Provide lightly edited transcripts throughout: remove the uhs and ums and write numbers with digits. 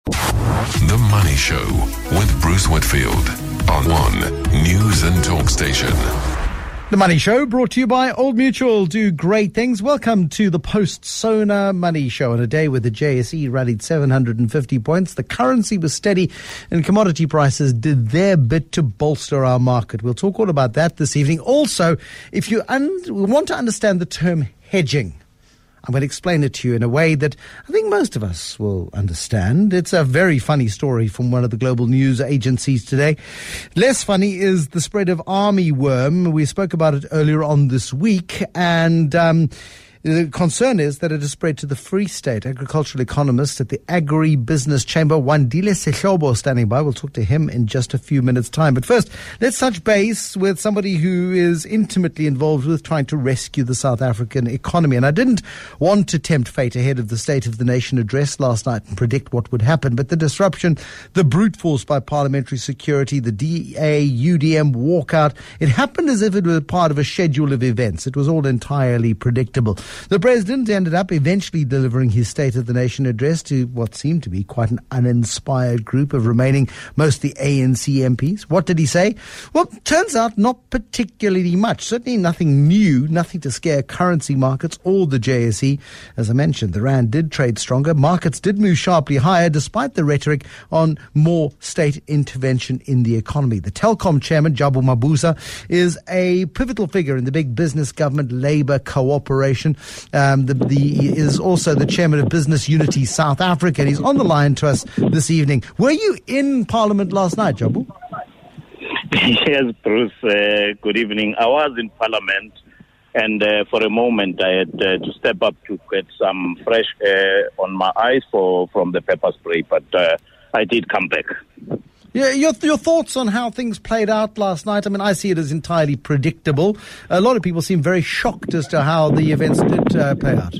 The Money Show with Bruce Whitfield on One News and Talk Station. The Money Show brought to you by Old Mutual. Do great things. Welcome to the post-Sona Money Show. On a day where the JSE rallied 750 points, the currency was steady and commodity prices did their bit to bolster our market. We'll talk all about that this evening. Also, if you want to understand the term hedging, I'm going to explain it to you in a way that I think most of us will understand. It's a very funny story from one of the global news agencies today. Less funny is the spread of army worm. We spoke about it earlier on this week, and the concern is that it has spread to the Free State. Agricultural economist at the Agri-Business Chamber, Wandile Sehlobo, standing by. We'll talk to him in just a few minutes' time. But first, let's touch base with somebody who is intimately involved with trying to rescue the South African economy. And I didn't want to tempt fate ahead of the State of the Nation address last night and predict what would happen. But the disruption, the brute force by parliamentary security, the DA-UDM walkout, it happened as if it were part of a schedule of events. It was all entirely predictable. The president ended up eventually delivering his State of the Nation address to what seemed to be quite an uninspired group of remaining mostly ANC MPs. What did he say? Well, turns out not particularly much. Certainly nothing new, nothing to scare currency markets or the JSE. As I mentioned, the rand did trade stronger. Markets did move sharply higher despite the rhetoric on more state intervention in the economy. The Telkom chairman, Jabu Mabuza, is a pivotal figure in the big business government Labour cooperation. He is also the chairman of Business Unity South Africa, and he's on the line to us this evening. Were you in Parliament last night, Jabu? Yes, Bruce. Good evening. I was in Parliament, and for a moment I had to step up to get some fresh air on my eyes from the pepper spray, but I did come back. Yeah, your thoughts on how things played out last night? I mean, I see it as entirely predictable. A lot of people seem very shocked as to how the events did play out.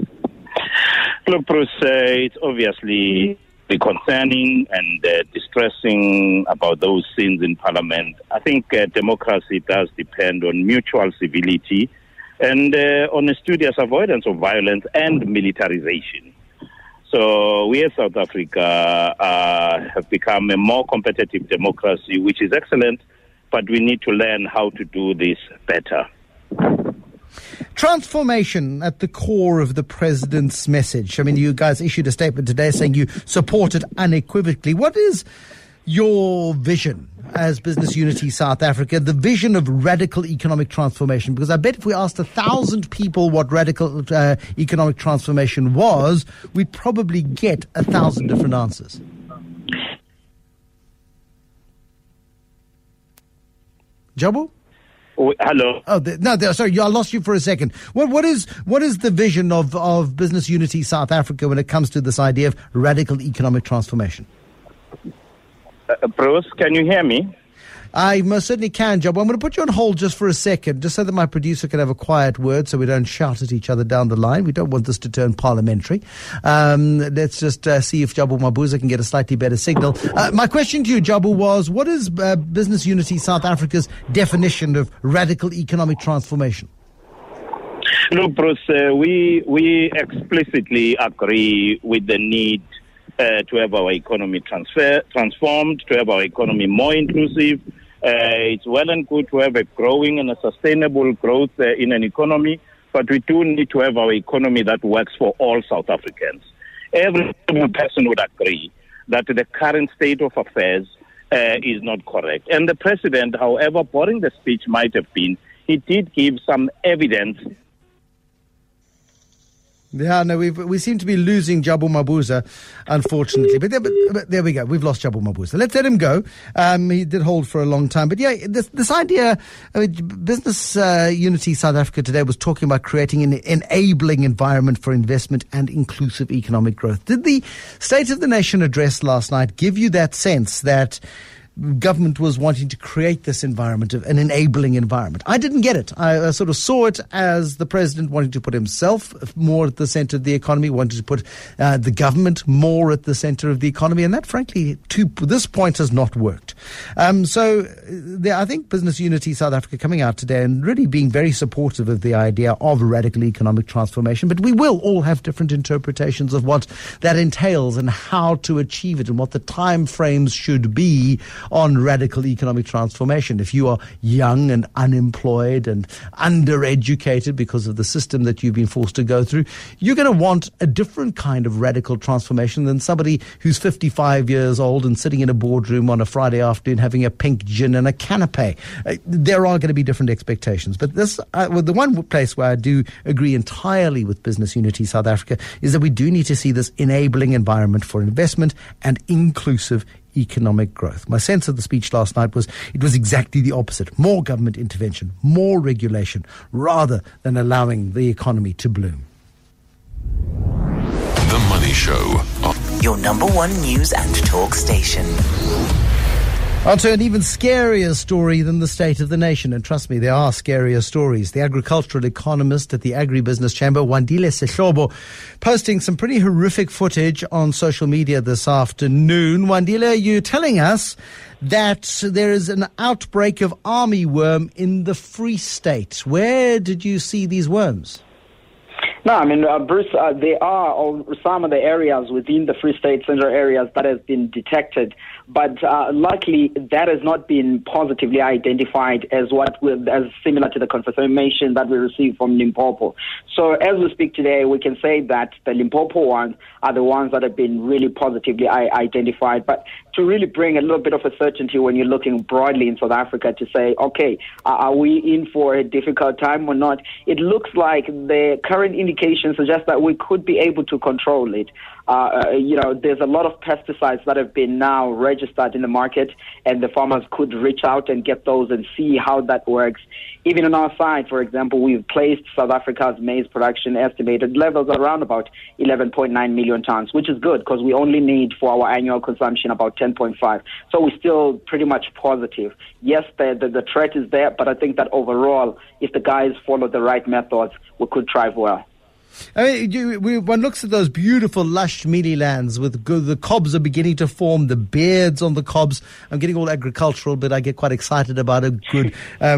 Look, Bruce, it's obviously concerning and distressing about those scenes in Parliament. I think democracy does depend on mutual civility and on a studious avoidance of violence and militarization. So we as South Africa have become a more competitive democracy, which is excellent, but we need to learn how to do this better. Transformation at the core of the president's message. I mean, you guys issued a statement today saying you support it unequivocally. What is your vision as Business Unity South Africa, the vision of radical economic transformation? Because I bet if we asked 1,000 people what radical economic transformation was, we'd probably get 1,000 different answers. Jabu? Oh, hello. Sorry, I lost you for a second. What is the vision of Business Unity South Africa when it comes to this idea of radical economic transformation? Bruce, can you hear me? I most certainly can, Job. I'm going to put you on hold just for a second, just so that my producer can have a quiet word so we don't shout at each other down the line. We don't want this to turn parliamentary. Let's just see if Jabu Mabuza can get a slightly better signal. My question to you, Jabu, was what is Business Unity South Africa's definition of radical economic transformation? Look, Bruce, we explicitly agree with the need to have our economy transformed, to have our economy more inclusive. It's well and good to have a growing and a sustainable growth in an economy, but we do need to have our economy that works for all South Africans. Every person would agree that the current state of affairs is not correct. And the president, however boring the speech might have been, he did give some evidence. Yeah, no, we seem to be losing Jabu Mabuza, unfortunately. But there we go. We've lost Jabu Mabuza. Let's let him go. He did hold for a long time. But yeah, this idea, Business Unity South Africa today was talking about creating an enabling environment for investment and inclusive economic growth. Did the State of the Nation address last night give you that sense that government was wanting to create this environment, of an enabling environment? I didn't get it. I sort of saw it as the president wanting to put himself more at the center of the economy, wanted to put the government more at the center of the economy, and that, frankly, to this point has not worked. I think Business Unity South Africa coming out today and really being very supportive of the idea of radical economic transformation, but we will all have different interpretations of what that entails and how to achieve it and what the time frames should be on radical economic transformation. If you are young and unemployed and undereducated because of the system that you've been forced to go through, you're going to want a different kind of radical transformation than somebody who's 55 years old and sitting in a boardroom on a Friday afternoon having a pink gin and a canapé. There are going to be different expectations. But this, the one place where I do agree entirely with Business Unity South Africa is that we do need to see this enabling environment for investment and inclusive economic growth. My sense of the speech last night was it was exactly the opposite. More government intervention, more regulation, rather than allowing the economy to bloom. The Money Show. Your number one news and talk station. On to an even scarier story than the state of the nation. And trust me, there are scarier stories. The agricultural economist at the Agribusiness Chamber, Wandile Sehlobo, posting some pretty horrific footage on social media this afternoon. Wandile, you're telling us that there is an outbreak of armyworm in the Free State. Where did you see these worms? No, I mean, Bruce, there are some of the areas within the Free State Central areas that has been detected, but luckily that has not been positively identified as similar to the confirmation that we received from Limpopo. So as we speak today, we can say that the Limpopo ones are the ones that have been really positively identified. But to really bring a little bit of a certainty when you're looking broadly in South Africa to say, okay, are we in for a difficult time or not? It looks like the current indications suggest that we could be able to control it. There's a lot of pesticides that have been now registered in the market, and the farmers could reach out and get those and see how that works. Even on our side, for example, we've placed South Africa's maize production estimated levels around about 11.9 million tons, which is good because we only need for our annual consumption about 10.5. So we're still pretty much positive. Yes, the threat is there, but I think that overall, if the guys follow the right methods, we could thrive well. I mean, one looks at those beautiful, lush, mealy lands with the cobs are beginning to form, the beards on the cobs. I'm getting all agricultural, but I get quite excited about a good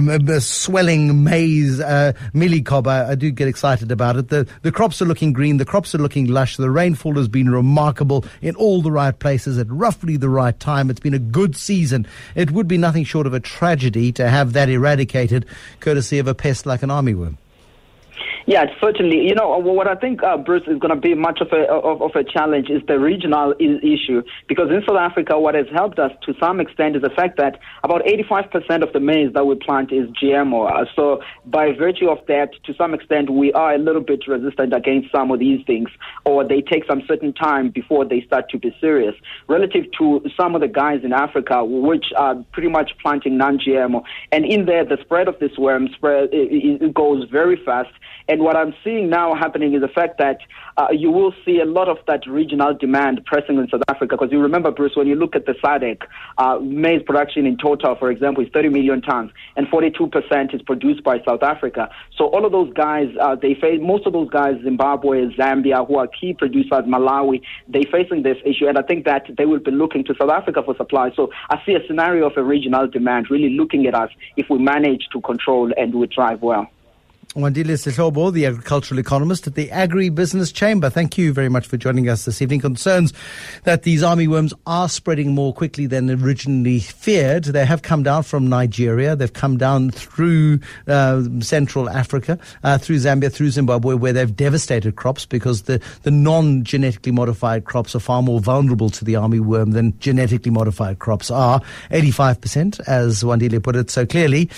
swelling maize, mealy cob. I do get excited about it. The crops are looking green. The crops are looking lush. The rainfall has been remarkable in all the right places at roughly the right time. It's been a good season. It would be nothing short of a tragedy to have that eradicated, courtesy of a pest like an armyworm. Yeah, certainly. You know, what I think, Bruce, is going to be much of a challenge is the regional issue. Because in South Africa, what has helped us to some extent is the fact that about 85% of the maize that we plant is GMO. So by virtue of that, to some extent, we are a little bit resistant against some of these things, or they take some certain time before they start to be serious. Relative to some of the guys in Africa, which are pretty much planting non-GMO. And in there, the spread of this worm it goes very fast. And what I'm seeing now happening is the fact that you will see a lot of that regional demand pressing in South Africa. Because you remember, Bruce, when you look at the SADC, maize production in total, for example, is 30 million tons, and 42% is produced by South Africa. So all of those guys, most of those guys, Zimbabwe, Zambia, who are key producers, Malawi, they're facing this issue. And I think that they will be looking to South Africa for supply. So I see a scenario of a regional demand really looking at us if we manage to control and we thrive well. Wandile Sehlobo, the agricultural economist at the Agribusiness Chamber. Thank you very much for joining us this evening. Concerns that these armyworms are spreading more quickly than originally feared. They have come down from Nigeria. They've come down through Central Africa, through Zambia, through Zimbabwe, where they've devastated crops because the non-genetically modified crops are far more vulnerable to the armyworm than genetically modified crops are. 85%, as Wandile put it so clearly,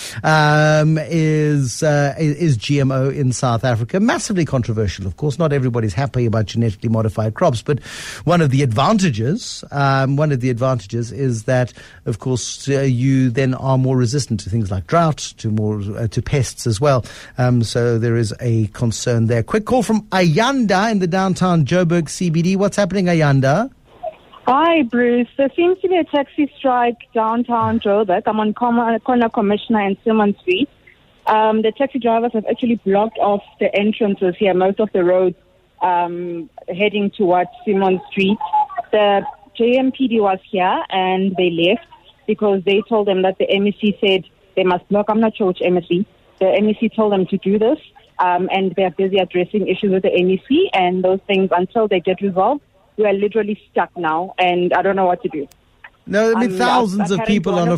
is GMO in South Africa. Massively controversial, of course. Not everybody's happy about genetically modified crops, but one of the advantages is that, of course, you then are more resistant to things like drought, to pests as well. So there is a concern there. Quick call from Ayanda in the downtown Joburg CBD. What's happening, Ayanda? Hi, Bruce. There seems to be a taxi strike downtown Joburg. I'm on Corner Commissioner and Simmons Street. The taxi drivers have actually blocked off the entrances here, most of the roads heading towards Simmons Street. The JMPD was here and they left. because they told them that the MEC said they must block. I'm not sure which MEC. The MEC told them to do this, and they're busy addressing issues with the MEC, and those things, until they get resolved, we are literally stuck now, and I don't know what to do. No, I mean, thousands of people on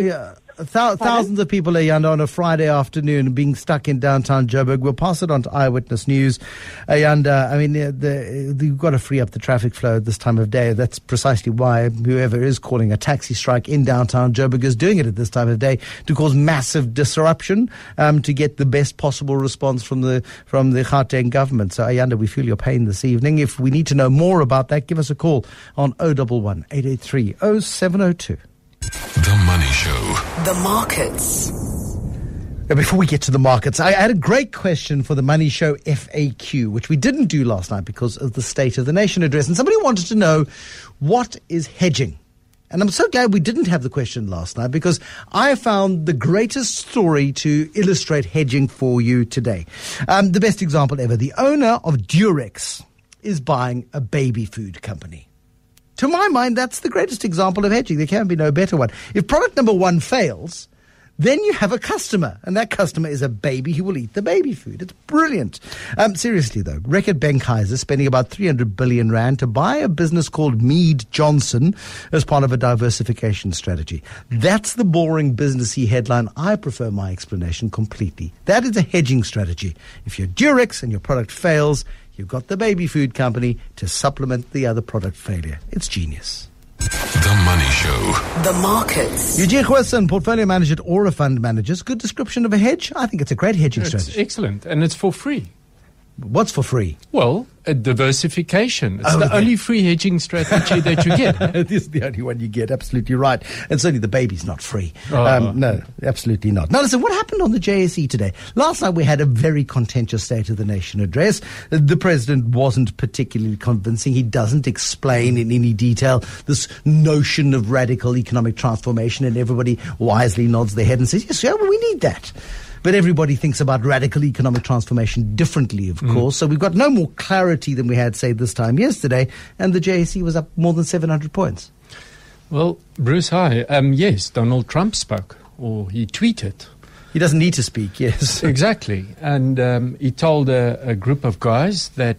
thousands of people, Ayanda, on a Friday afternoon being stuck in downtown Joburg. We'll pass it on to Eyewitness News. Ayanda, I mean, you've got to free up the traffic flow at this time of day. That's precisely why whoever is calling a taxi strike in downtown Joburg is doing it at this time of day, to cause massive disruption, to get the best possible response from the Gauteng government. So, Ayanda, we feel your pain this evening. If we need to know more about that, give us a call on 011 883 0702. The Money Show. The markets. Before we get to the markets, I had a great question for the Money Show FAQ, which we didn't do last night because of the State of the Nation address. And somebody wanted to know, what is hedging? And I'm so glad we didn't have the question last night, because I found the greatest story to illustrate hedging for you today. The best example ever. The owner of Durex is buying a baby food company. To my mind, that's the greatest example of hedging. There can be no better one. If product number one fails, then you have a customer, and that customer is a baby who will eat the baby food. It's brilliant. Seriously, though, Reckitt Benckiser spending about 300 billion rand to buy a business called Mead Johnson as part of a diversification strategy. That's the boring businessy headline. I prefer my explanation completely. That is a hedging strategy. If you're Durex and your product fails, you've got the baby food company to supplement the other product failure. It's genius. The Money Show. The markets. Eugene Wilson, portfolio manager at Aura Fund Managers. Good description of a hedge. I think it's a great hedging strategy. It's excellent, and it's for free. What's for free? Well, a diversification. It's the only free hedging strategy that you get. This is the only one you get, absolutely right. And certainly the baby's not free. No, absolutely not. Now listen, what happened on the JSE today? Last night we had a very contentious State of the Nation address. The President wasn't particularly convincing. He doesn't explain in any detail this notion of radical economic transformation, and everybody wisely nods their head and says, yes, yeah, well, we need that. But everybody thinks about radical economic transformation differently, of course. So we've got no more clarity than we had, say, this time yesterday. And the JSE was up more than 700 points. Well, Bruce, hi. Yes, Donald Trump spoke, or he tweeted. He doesn't need to speak, yes. Exactly. And he told a group of guys that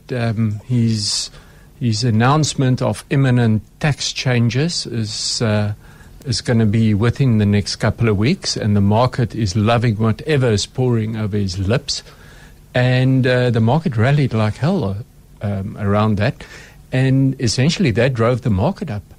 his announcement of imminent tax changes is going to be within the next couple of weeks, and the market is loving whatever is pouring over his lips. And the market rallied like hell around that, and essentially that drove the market up.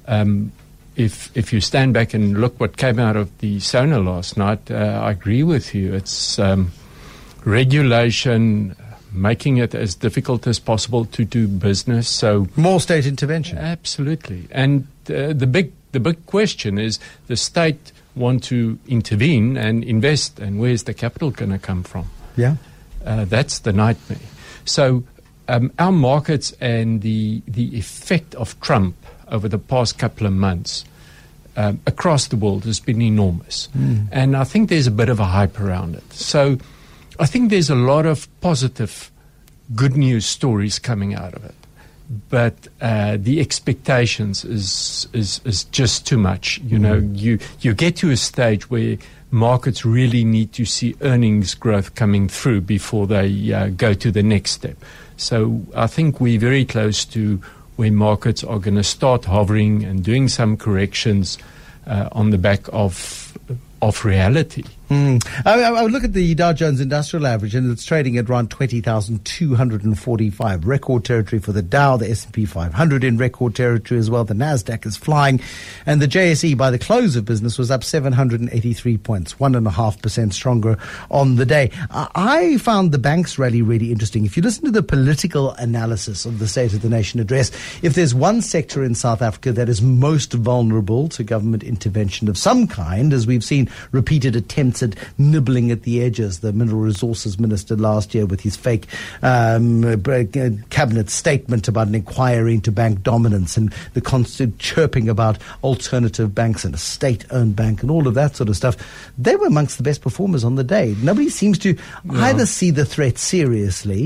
If you stand back and look what came out of the SONA last night, I agree with you. It's regulation, making it as difficult as possible to do business. So more state intervention. Absolutely. And the big question is, the state want to intervene and invest, and where's the capital going to come from? Yeah, that's the nightmare. So our markets and the effect of Trump over the past couple of months across the world has been enormous, and I think there's a bit of a hype around it. So I think there's a lot of positive, good news stories coming out of it. But the expectations is just too much. You know, you get to a stage where markets really need to see earnings growth coming through before they go to the next step. So I think we're very close to where markets are going to start hovering and doing some corrections on the back of reality. I would look at the Dow Jones Industrial Average, and it's trading at around 20,245. Record territory for the Dow, the S&P 500 in record territory as well. The Nasdaq is flying, and the JSE by the close of business was up 783 points, 1.5% stronger on the day. I found the banks rally really interesting. If you listen to the political analysis of the State of the Nation address, if there's one sector in South Africa that is most vulnerable to government intervention of some kind, as we've seen repeated attempts at nibbling at the edges, the Mineral Resources Minister last year with his fake cabinet statement about an inquiry into bank dominance, and the constant chirping about alternative banks and a state-owned bank and all of that sort of stuff. They were amongst the best performers on the day. Nobody seems to either see the threat seriously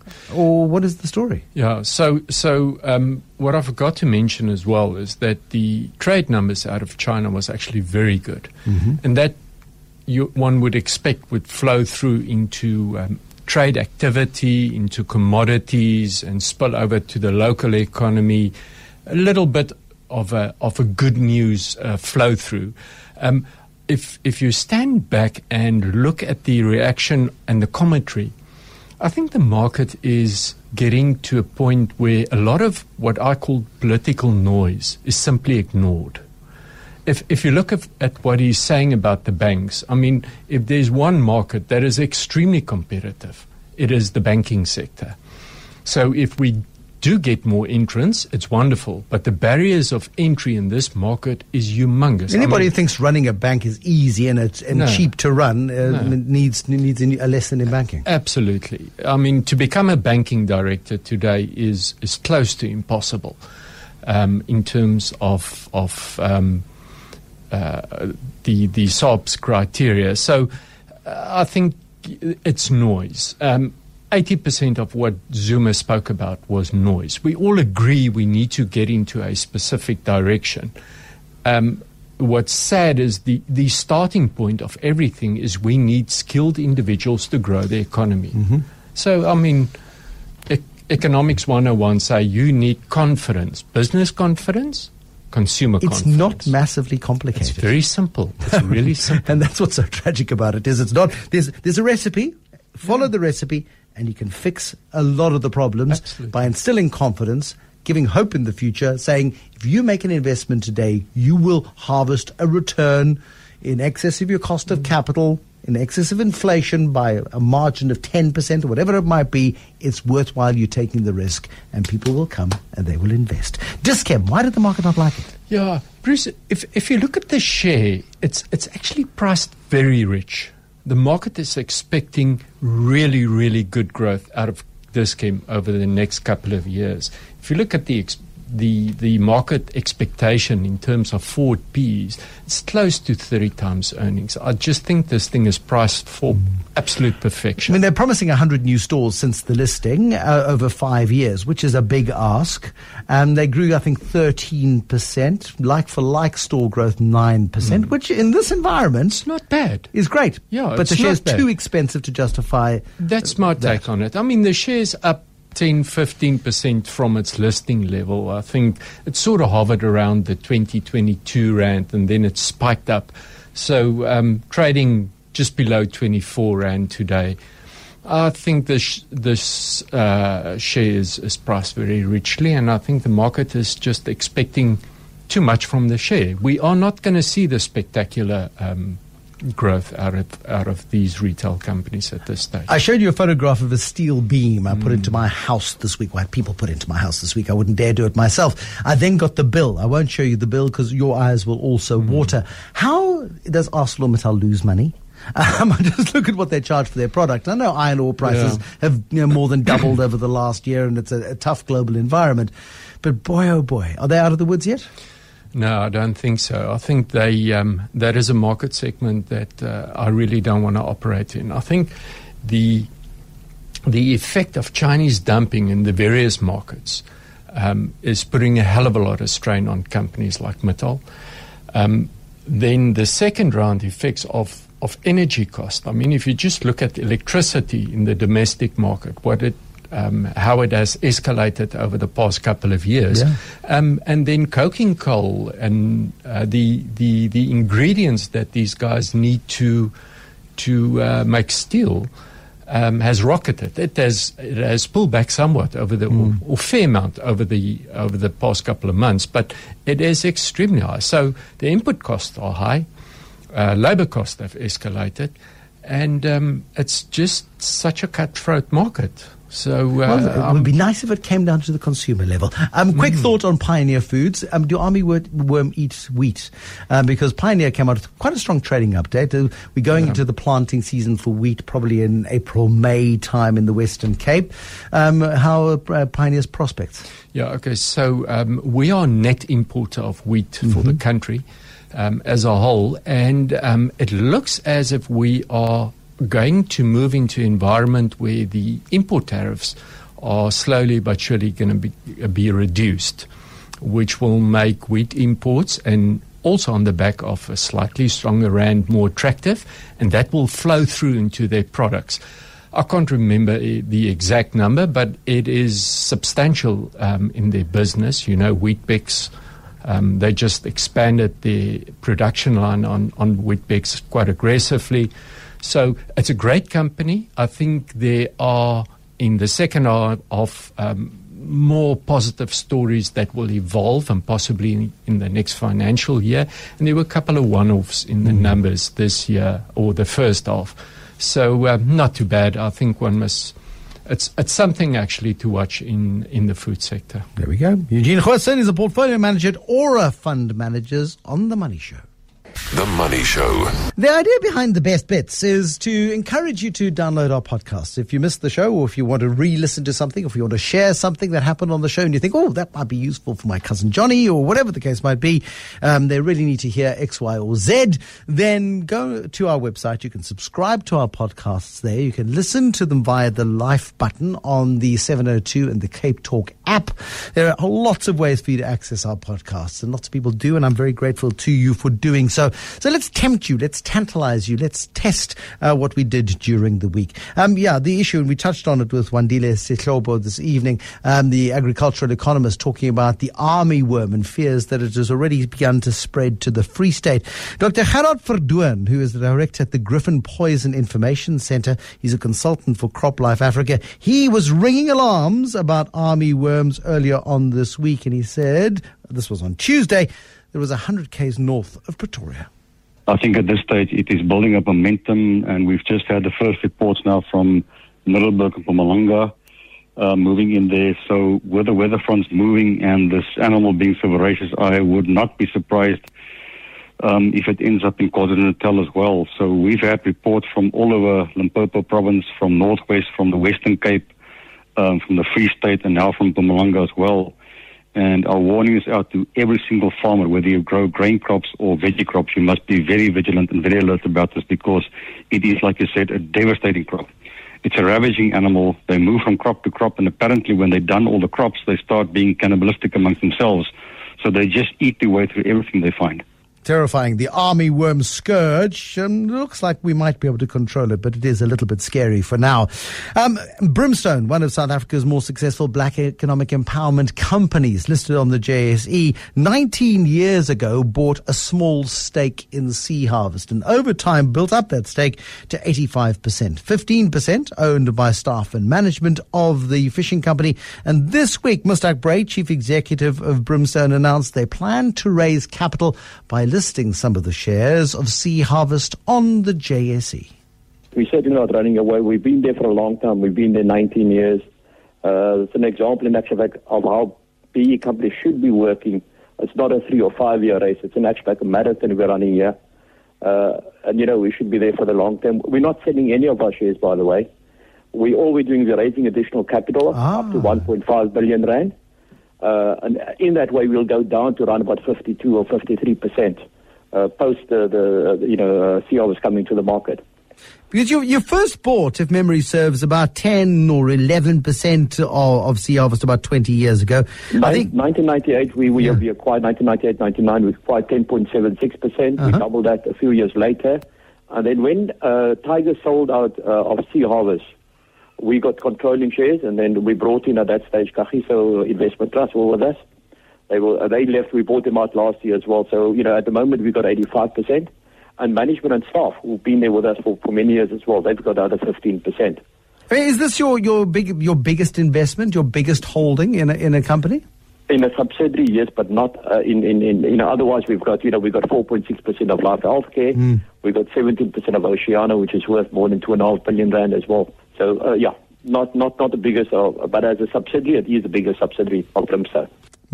Or what is the story? Yeah, so what I forgot to mention as well is that the trade numbers out of China was actually very good. And that one would expect would flow through into trade activity, into commodities, and spill over to the local economy. A little bit of a good news flow through. If you stand back and look at the reaction and the commentary, I think the market is getting to a point where a lot of what I call political noise is simply ignored. If you look at what he's saying about the banks, I mean, if there's one market that is extremely competitive, it is the banking sector. So if we do get more entrants, it's wonderful. But the barriers of entry in this market is humongous. Anybody who thinks running a bank is easy and cheap to run needs a lesson in banking. Absolutely. I mean, to become a banking director today is close to impossible in terms of the SOPs criteria. So I think it's noise. 80% of what Zuma spoke about was noise. We all agree we need to get into a specific direction. What's sad is the starting point of everything is we need skilled individuals to grow the economy. So, I mean, Economics 101 say you need confidence, business confidence, consumer confidence. It's not massively complicated. It's very simple. It's really simple. And that's what's so tragic about it is it's not. There's a recipe. Follow the recipe, and you can fix a lot of the problems by instilling confidence, giving hope in the future, saying if you make an investment today, you will harvest a return in excess of your cost of capital, in excess of inflation by a margin of 10% or whatever it might be. It's worthwhile you taking the risk, and people will come and they will invest. Dis-Chem, why did the market not like it? Yeah, Bruce, if you look at the share, it's actually priced very rich. The market is expecting really, really good growth out of Dis-Chem over the next couple of years. If you look at the market expectation in terms of forward Ps, it's close to 30 times earnings. I just think this thing is priced for absolute perfection. I mean, they're promising 100 new stores since the listing over 5 years, which is a big ask. They grew, I think, 13%, like-for-like store growth 9%, which in this environment it's not bad. Is great. Yeah, but the share's too expensive to justify. That's my take on it. I mean, the share's up 10-15% from its listing level. I think it sort of hovered around the 20-22 rand, and then it spiked up. So trading just below 24 rand today. I think this share is priced very richly, and I think the market is just expecting too much from the share. We are not going to see the spectacular growth out of these retail companies at this stage. I showed you a photograph of a steel beam I put into my house this week. Why people put into my house this week. I wouldn't dare do it myself. I then got the bill. I won't show you the bill because your eyes will also water. How does ArcelorMittal lose money? Just look at what they charge for their product. I know iron ore prices have more than doubled over the last year, and it's a tough global environment. But boy, oh boy, are they out of the woods yet? No, I don't think so. I think that is a market segment that I really don't want to operate in. I think the effect of Chinese dumping in the various markets is putting a hell of a lot of strain on companies like Mittal. Then the second round effects of energy cost. I mean, if you just look at electricity in the domestic market, how it has escalated over the past couple of years, and then coking coal and the ingredients that these guys need to make steel has rocketed. It has pulled back somewhat over or fair amount over the past couple of months, but it is extremely high. So the input costs are high. Labor costs have escalated, and it's just such a cutthroat market. So it would be nice if it came down to the consumer level. Quick thought on Pioneer Foods. Do army worm eat wheat? Because Pioneer came out with quite a strong trading update. We're going into the planting season for wheat, probably in April, May time in the Western Cape. How are Pioneer's prospects? Yeah, okay. So we are net importer of wheat for the country as a whole, and it looks as if we are going to move into an environment where the import tariffs are slowly but surely going to be reduced, which will make wheat imports, and also on the back of a slightly stronger rand, more attractive, and that will flow through into their products. I can't remember the exact number, but it is substantial in their business. You know, Weet-Bix, they just expanded their production line on Weet-Bix quite aggressively. So it's a great company. I think there are, in the second half, more positive stories that will evolve, and possibly in the next financial year. And there were a couple of one-offs in the numbers this year, or the first half. So not too bad. I think one must. It's something actually to watch in the food sector. There we go. Eugene Goosen is a portfolio manager at Aura Fund Managers on The Money Show. The Money Show. The idea behind the best bits is to encourage you to download our podcasts. If you missed the show, or if you want to re-listen to something, or if you want to share something that happened on the show and you think, oh, that might be useful for my cousin Johnny, or whatever the case might be, they really need to hear X, Y, or Z, then go to our website. You can subscribe to our podcasts there. You can listen to them via the Life button on the 702 and the Cape Talk app. There are lots of ways for you to access our podcasts, and lots of people do, and I'm very grateful to you for doing so. So let's tempt you, let's tantalize you, let's test what we did during the week. The issue, and we touched on it with Wandile Sihlobo this evening, the agricultural economist, talking about the army worm and fears that it has already begun to spread to the Free State. Dr. Gerard Verdoorn, who is the director at the Griffin Poison Information Centre, he's a consultant for CropLife Africa. He was ringing alarms about army worms earlier on this week, and he said, this was on Tuesday, there was 100 k's north of Pretoria. I think at this stage it is building up momentum, and we've just had the first reports now from Middelburg and Mpumalanga moving in there. So with the weather fronts moving and this animal being so voracious, I would not be surprised if it ends up in KwaZulu-Natal as well. So we've had reports from all over Limpopo province, from Northwest, from the Western Cape, from the Free State, and now from Mpumalanga as well. And our warning is out to every single farmer, whether you grow grain crops or veggie crops. You must be very vigilant and very alert about this, because it is, like you said, a devastating crop. It's a ravaging animal. They move from crop to crop, and apparently when they've done all the crops, they start being cannibalistic amongst themselves. So they just eat their way through everything they find. Terrifying. The army worm scourge. Looks like we might be able to control it, but it is a little bit scary for now. Brimstone, one of South Africa's more successful black economic empowerment companies, listed on the JSE, 19 years ago bought a small stake in Sea Harvest, and over time built up that stake to 85%. 15% owned by staff and management of the fishing company. And this week, Mustak Bray, chief executive of Brimstone, announced they plan to raise capital by listing some of the shares of Sea Harvest on the JSE. We're certainly not running away. We've been there for a long time. We've been there 19 years. It's an example, in actual fact, of how PE companies should be working. It's not a 3 or 5 year race. It's in actual fact a marathon we're running here. And, we should be there for the long term. We're not selling any of our shares, by the way. All we're doing is raising additional capital up to 1.5 billion rand. And in that way, we'll go down to around about 52 or 53% post the Sea Harvest coming to the market. Because you first bought, if memory serves, about 10 or 11% of Sea Harvest about 20 years ago. I think 1998, we acquired 1998, 99, we acquired 10.76%. We doubled that a few years later. And then when Tiger sold out of Sea Harvest, we got controlling shares, and then we brought in at that stage Kagiso Investment Trust were with us. They left. We bought them out last year as well. So at the moment we've got 85%, and management and staff who've been there with us for many years as well. They've got the other 15%. Is this your biggest investment, your biggest holding in a company? In a subsidiary, yes, but not in otherwise we've got 4.6% of Life Healthcare. We've got 17% of Oceana, which is worth more than 2.5 billion rand as well. So not the biggest, but as a subsidiary, it is the biggest subsidiary of Brimstone.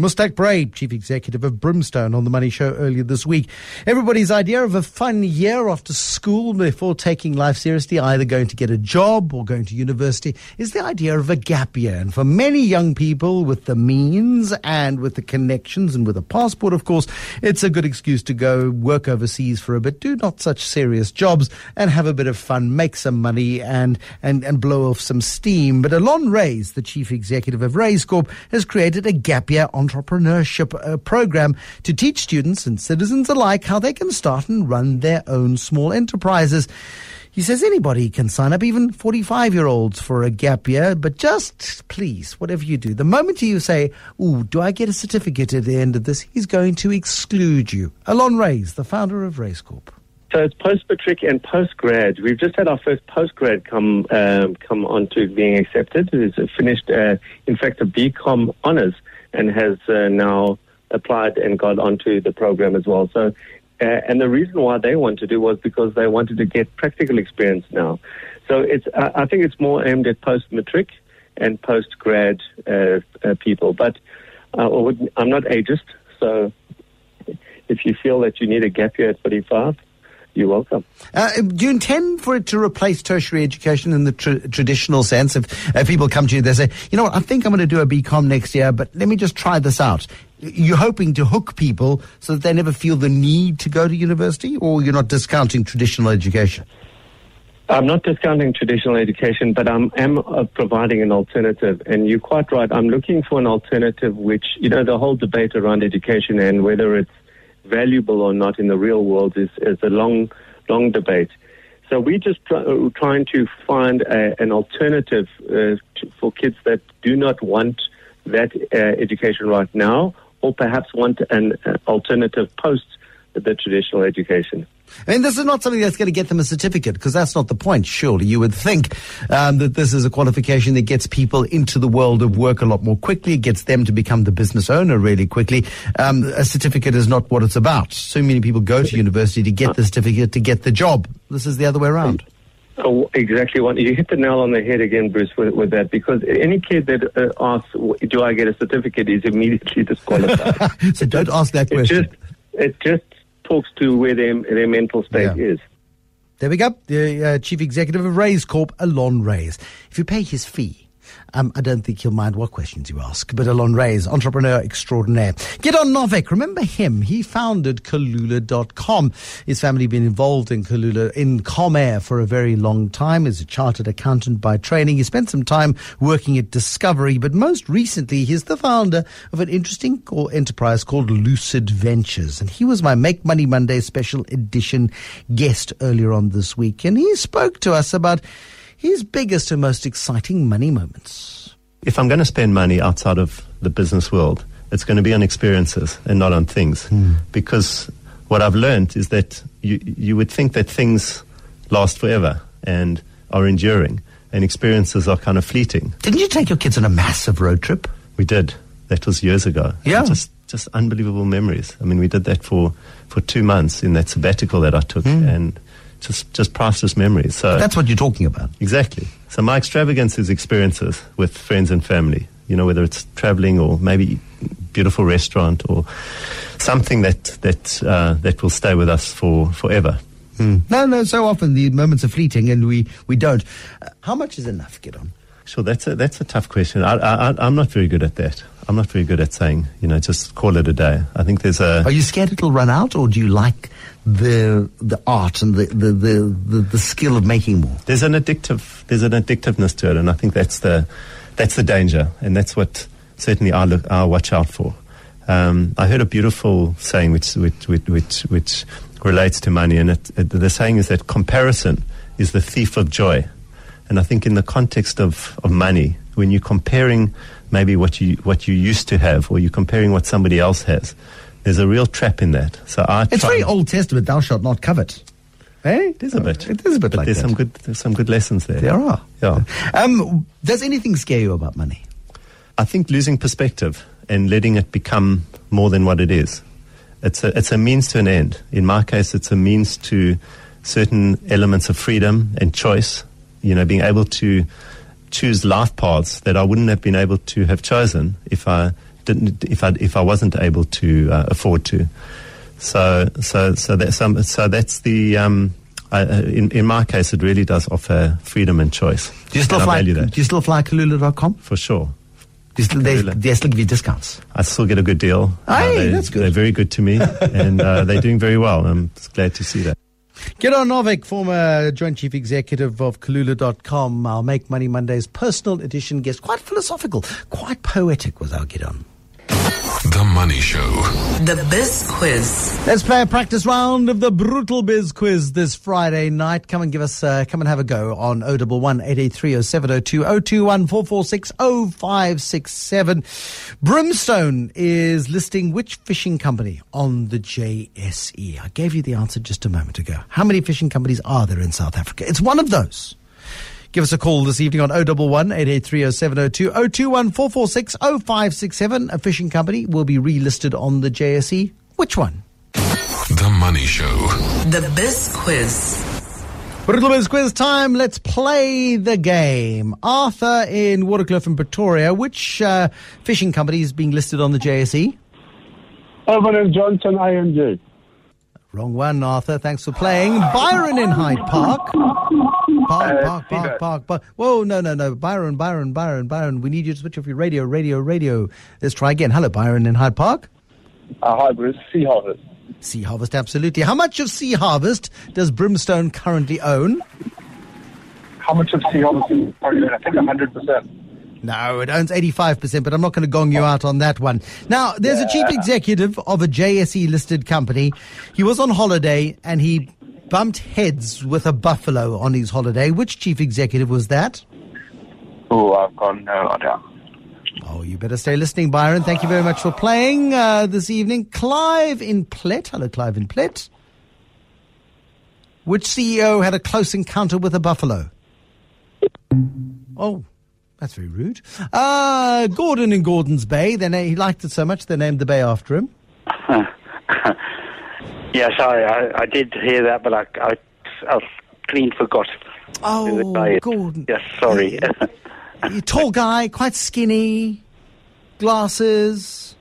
Mustak Bray, Chief Executive of Brimstone, on The Money Show earlier this week. Everybody's idea of a fun year after school before taking life seriously, either going to get a job or going to university, is the idea of a gap year. And for many young people with the means and with the connections and with a passport, of course, it's a good excuse to go work overseas for a bit, do not such serious jobs, and have a bit of fun, make some money and blow off some steam. But Alon Reyes, the Chief Executive of Reyes Corp, has created a gap year entrepreneurship program to teach students and citizens alike how they can start and run their own small enterprises. He says anybody can sign up, even 45-year-olds, for a gap year. But just please, whatever you do, the moment you say, "Ooh, do I get a certificate at the end of this?" he's going to exclude you. Alon Reyes, the founder of Reyes Corp. So it's post-matric and post-grad. We've just had our first post-grad come on to being accepted. He's finished, in fact, a BCom honours and has now applied and got onto the program as well. So, and the reason why they wanted to do was because they wanted to get practical experience now. So it's, I think it's more aimed at post-matric and post-grad people. But I'm not ageist, so if you feel that you need a gap year at 45, you're welcome. Do you intend for it to replace tertiary education in the traditional sense? If people come to you, they say, "You know what, I think I'm going to do a BCom next year, but let me just try this out." You're hoping to hook people so that they never feel the need to go to university, or you're not discounting traditional education? I'm not discounting traditional education, but I am providing an alternative. And you're quite right. I'm looking for an alternative which, the whole debate around education and whether it's valuable or not in the real world is a long debate. So we're just trying to find an alternative for kids that do not want that education right now, or perhaps want an alternative post the traditional education. I mean, this is not something that's going to get them a certificate, because that's not the point, surely. You would think that this is a qualification that gets people into the world of work a lot more quickly. It gets them to become the business owner really quickly. A certificate is not what it's about. So many people go to university to get the certificate, to get the job. This is the other way around. Oh, exactly. You hit the nail on the head again, Bruce, with that, because any kid that asks, "Do I get a certificate?" is immediately disqualified. So don't ask that question. It just talks to where their mental state is. There we go. The Chief Executive of Reyes Corp, Alon Reyes. If you pay his fee, I don't think he'll mind what questions you ask. But Alon Reyes, entrepreneur extraordinaire. Gideon Novak, remember him? He founded Kalula.com. His family been involved in Kalula, in Comair, for a very long time. As a chartered accountant by training, he spent some time working at Discovery, but most recently he's the founder of an interesting enterprise called Lucid Ventures. And he was my Make Money Monday special edition guest earlier on this week. And he spoke to us about his biggest and most exciting money moments. If I'm going to spend money outside of the business world, it's going to be on experiences and not on things. Because what I've learned is that you would think that things last forever and are enduring, and experiences are kind of fleeting. Didn't you take your kids on a massive road trip? We did. That was years ago. Yeah. Just unbelievable memories. I mean, we did that for 2 months in that sabbatical that I took, and just priceless memories. So that's what you're talking about. Exactly. So my extravagance is experiences with friends and family, whether it's traveling or maybe beautiful restaurant or something that will stay with us forever. No, so often the moments are fleeting and we don't. How much is enough, Gideon? Sure, that's a tough question. I'm not very good at that. I'm not very good at saying, just call it a day. I think there's a... Are you scared it'll run out, or do you like the art and the skill of making more? There's an addictiveness to it, and I think that's the danger, and that's what certainly I watch out for. I heard a beautiful saying which relates to money, and the saying is that comparison is the thief of joy. And I think in the context of money, when you're comparing maybe what you used to have, or you're comparing what somebody else has, there's a real trap in that. So it's very Old Testament, thou shalt not covet. Eh? It is a bit. It is a bit but like there's that. There's some good lessons there. There are. Yeah. Does anything scare you about money? I think losing perspective and letting it become more than what it is. It's a means to an end. In my case, it's a means to certain elements of freedom and choice. Being able to choose life paths that I wouldn't have been able to have chosen if I if I wasn't able to afford to. So that's the in my case, it really does offer freedom and choice. Do you still fly Kulula.com? For sure. They still give you discounts. I still get a good deal. That's good. They're very good to me, and they're doing very well. I'm glad to see that. Gidon Novik, former Joint Chief Executive of Kulula.com, our Make Money Mondays personal edition guest. Quite philosophical, quite poetic was our Gidon. The Money Show. The Biz Quiz. Let's play a practice round of the Brutal Biz Quiz this Friday night. Come and have a go on 011 883 0702 021 446 0567. Brimstone is listing which fishing company on the JSE? I gave you the answer just a moment ago. How many fishing companies are there in South Africa? It's one of those. Give us a call this evening on 011 883 0702 021 446 0567. A fishing company will be relisted on the JSE. Which one? The Money Show. The Biz Quiz. Brutal Biz Quiz time. Let's play the game. Arthur in Waterkloof in Pretoria. Which fishing company is being listed on the JSE? Urban and Johnson IMG. Wrong one, Arthur. Thanks for playing. Byron in Hyde Park. Park. Whoa, no. Byron. We need you to switch off your radio. Let's try again. Hello, Byron in Hyde Park. Hi, Bruce. Sea Harvest. Sea Harvest, absolutely. How much of Sea Harvest does Brimstone currently own? How much of Sea Harvest is currently own? I think 100%. No, it owns 85%, but I'm not going to gong you out on that one. Now, there's a chief executive of a JSE-listed company. He was on holiday, and he bumped heads with a buffalo on his holiday. Which chief executive was that? Oh, I've got no idea. Oh, you better stay listening, Byron. Thank you very much for playing this evening. Clive in Plet. Hello, Clive in Plet. Which CEO had a close encounter with a buffalo? Oh, that's very rude. Gordon in Gordon's Bay. He liked it so much they named the bay after him. Yeah, sorry, I did hear that, but I clean forgot. Oh, Gordon. Yes, sorry. Tall guy, quite skinny, glasses.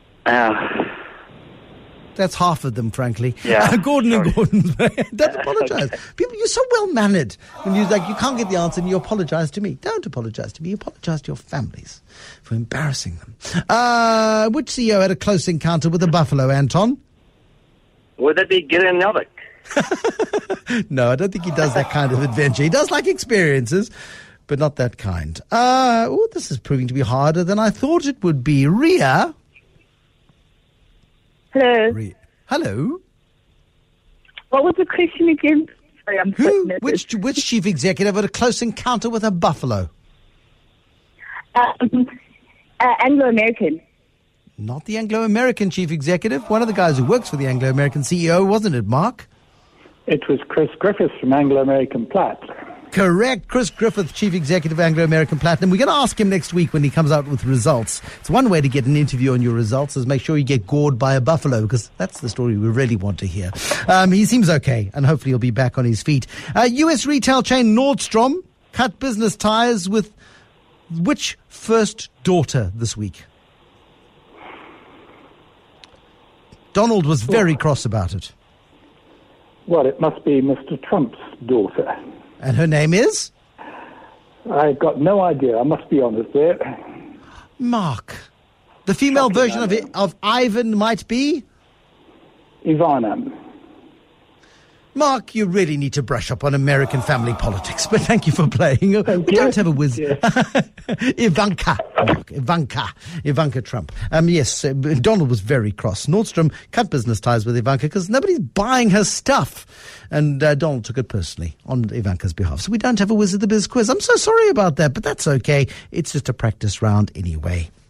That's half of them, frankly. Yeah. Gordon and Gordon's Bay. Don't apologize. People, you're so well-mannered. When you can't get the answer and you apologize to me. Don't apologize to me. You apologize to your families for embarrassing them. Which CEO had a close encounter with a buffalo, Anton? Would that be Gideon Novik? No, I don't think he does that kind of adventure. He does like experiences, but not that kind. This is proving to be harder than I thought it would be. Ria? Hello. Hello. What was the question again? Sorry, I'm Which chief executive had a close encounter with a buffalo? Anglo-American. Not the Anglo-American chief executive. One of the guys who works for the Anglo-American CEO, wasn't it, Mark? It was Chris Griffiths from Anglo-American Platt. Correct. Chris Griffith, Chief Executive Anglo-American Platinum. We're going to ask him next week when he comes out with results. It's one way to get an interview on your results is make sure you get gored by a buffalo, because that's the story we really want to hear. He seems okay, and hopefully he'll be back on his feet. U.S. retail chain Nordstrom cut business ties with which first daughter this week? Donald was very cross about it. Well, it must be Mr. Trump's daughter. And her name is? I've got no idea. I must be honest there. Mark. The female version of Ivan might be? Ivana. Mark, you really need to brush up on American family politics, but thank you for playing. We don't have a whiz. Yeah. Ivanka Trump. Yes, Donald was very cross. Nordstrom cut business ties with Ivanka because nobody's buying her stuff. And Donald took it personally on Ivanka's behalf. So we don't have a Whiz of the Biz quiz. I'm so sorry about that, but that's okay. It's just a practice round anyway.